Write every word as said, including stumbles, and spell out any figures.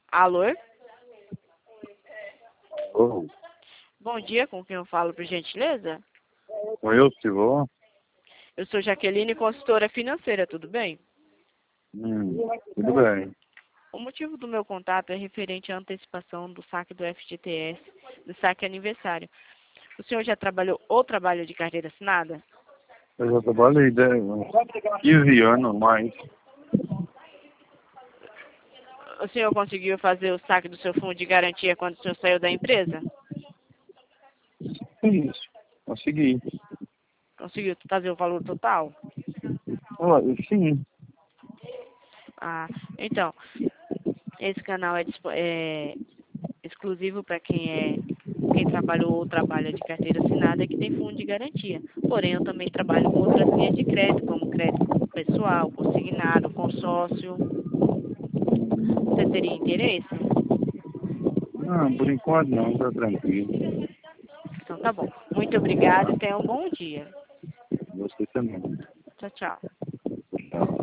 Alô? Oh, Bom dia, com quem eu falo, por gentileza? com eu, se vou? Eu sou Jaqueline, consultora financeira, tudo bem? Hum, tudo bem. O motivo do meu contato é referente à antecipação do saque do F G T S, do saque aniversário. O senhor já trabalhou ou trabalha de carteira assinada? Eu já trabalhei dez, uns quinze anos mais. O senhor conseguiu fazer o saque do seu fundo de garantia quando o senhor saiu da empresa? Isso, consegui. Conseguiu fazer o valor total? Olha, sim. Ah, então, esse canal é, dispo- é exclusivo para quem é quem trabalhou ou trabalha de carteira assinada que tem fundo de garantia. Porém, eu também trabalho com outras linhas de crédito, como crédito pessoal, consignado, consórcio. Você teria interesse? Ah, por enquanto não, tá tranquilo. Então tá bom. Muito obrigada e tenha um bom dia. Você também. Tchau, tchau. Tá.